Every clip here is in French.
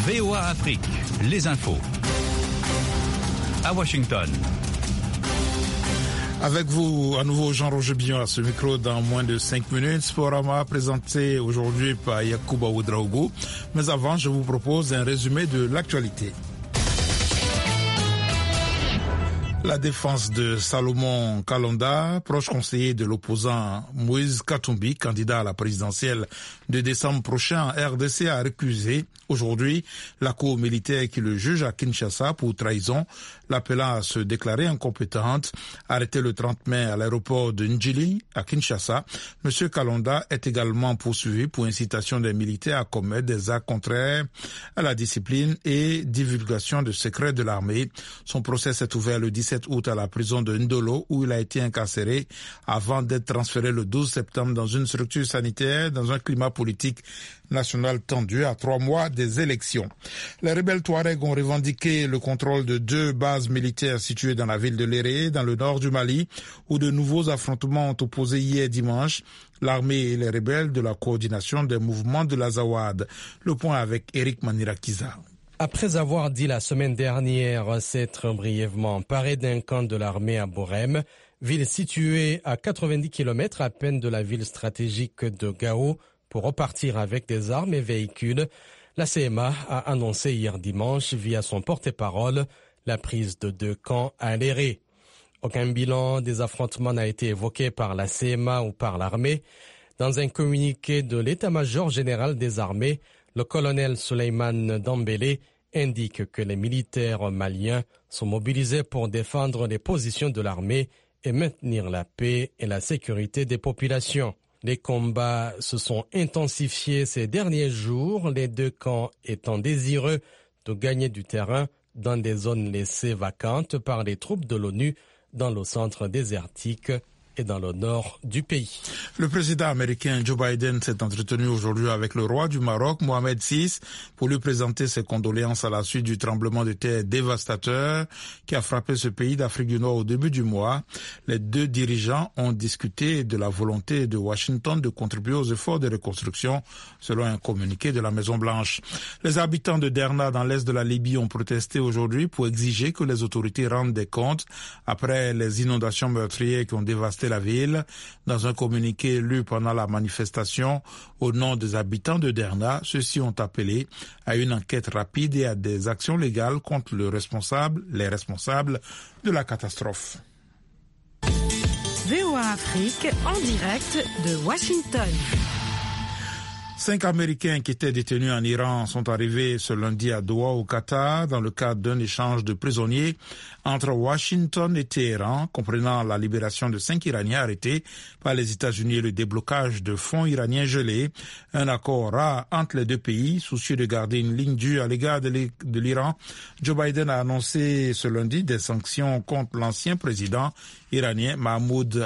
VOA Afrique, les infos. À Washington. Avec vous, à nouveau, Jean-Roger Billon à ce micro dans moins de 5 minutes. Sporama présenté aujourd'hui par Yacouba Ouedraogo. Mais avant, je vous propose un résumé de l'actualité. La défense de Salomon Kalonda, proche conseiller de l'opposant Moïse Katumbi, candidat à la présidentielle de décembre prochain en RDC, a récusé aujourd'hui la cour militaire qui le juge à Kinshasa pour trahison, l'appelant à se déclarer incompétente. Arrêté le 30 mai à l'aéroport de Ndjili à Kinshasa, M. Kalonda est également poursuivi pour incitation des militaires à commettre des actes contraires à la discipline et divulgation de secrets de l'armée. Son procès s'est ouvert le 17 août à la prison de Ndolo où il a été incarcéré avant d'être transféré le 12 septembre dans une structure sanitaire dans un climat politique national tendu à 3 mois des élections. Les rebelles Touaregs ont revendiqué le contrôle de 2 bases militaires situées dans la ville de Léré, dans le nord du Mali, où de nouveaux affrontements ont opposé hier dimanche l'armée et les rebelles de la coordination des mouvements de l'Azawad. Le point avec Eric Manirakiza. Après avoir dit la semaine dernière s'être brièvement emparé d'un camp de l'armée à Borem, ville située à 90 km à peine de la ville stratégique de Gao, pour repartir avec des armes et véhicules, la CMA a annoncé hier dimanche via son porte-parole la prise de 2 camps à Léré. Aucun bilan des affrontements n'a été évoqué par la CMA ou par l'armée. Dans un communiqué de l'état-major général des armées, le colonel Souleymane Dambélé indique que les militaires maliens sont mobilisés pour défendre les positions de l'armée et maintenir la paix et la sécurité des populations. Les combats se sont intensifiés ces derniers jours, les 2 camps étant désireux de gagner du terrain dans des zones laissées vacantes par les troupes de l'ONU dans le centre désertique et dans le nord du pays. Le président américain Joe Biden s'est entretenu aujourd'hui avec le roi du Maroc, Mohamed VI, pour lui présenter ses condoléances à la suite du tremblement de terre dévastateur qui a frappé ce pays d'Afrique du Nord au début du mois. Les 2 dirigeants ont discuté de la volonté de Washington de contribuer aux efforts de reconstruction, selon un communiqué de la Maison-Blanche. Les habitants de Derna, dans l'est de la Libye, ont protesté aujourd'hui pour exiger que les autorités rendent des comptes après les inondations meurtrières qui ont dévasté la ville. Dans un communiqué lu pendant la manifestation au nom des habitants de Derna, ceux-ci ont appelé à une enquête rapide et à des actions légales contre les responsables de la catastrophe. VOA Afrique en direct de Washington. 5 Américains qui étaient détenus en Iran sont arrivés ce lundi à Doha au Qatar dans le cadre d'un échange de prisonniers entre Washington et Téhéran, comprenant la libération de 5 Iraniens arrêtés par les États-Unis et le déblocage de fonds iraniens gelés. Un accord rare entre les 2 pays, soucieux de garder une ligne dure à l'égard de l'Iran. Joe Biden a annoncé ce lundi des sanctions contre l'ancien président iranien Mahmoud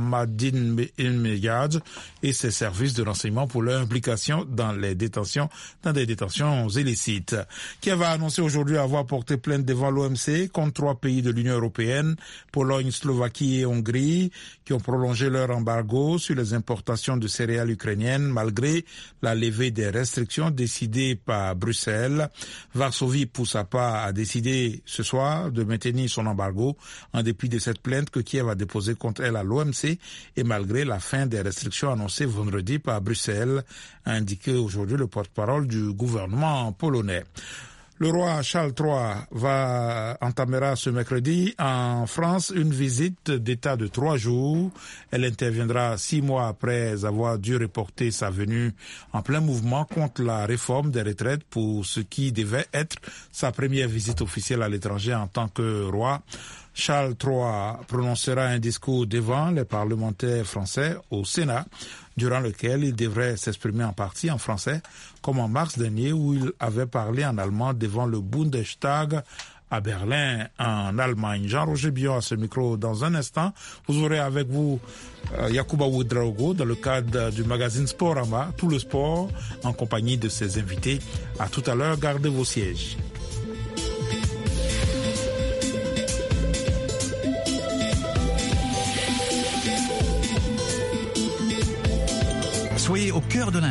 Ahmadinejad et ses services de renseignement pour leur implication dans des détentions illicites. Kiev a annoncé aujourd'hui avoir porté plainte devant l'OMC contre 3 pays de l'Union européenne, Pologne, Slovaquie et Hongrie, qui ont prolongé leur embargo sur les importations de céréales ukrainiennes malgré la levée des restrictions décidées par Bruxelles. Varsovie, pour sa part, a décidé ce soir de maintenir son embargo en dépit de cette plainte que Kiev a déposée contre elle à l'OMC et malgré la fin des restrictions annoncées vendredi par Bruxelles, a indiqué aujourd'hui le porte-parole du gouvernement polonais. Le roi Charles III entamera ce mercredi en France une visite d'État de 3 jours. Elle interviendra 6 mois après avoir dû reporter sa venue en plein mouvement contre la réforme des retraites pour ce qui devait être sa première visite officielle à l'étranger en tant que roi. Charles III prononcera un discours devant les parlementaires français au Sénat, durant lequel il devrait s'exprimer en partie en français, comme en mars dernier où il avait parlé en allemand devant le Bundestag à Berlin, en Allemagne. Jean-Roger Billon à ce micro. Dans un instant, vous aurez avec vous Yacouba Ouedraogo dans le cadre du magazine Sporama, tout le sport, en compagnie de ses invités. À tout à l'heure, gardez vos sièges. Soyez au cœur de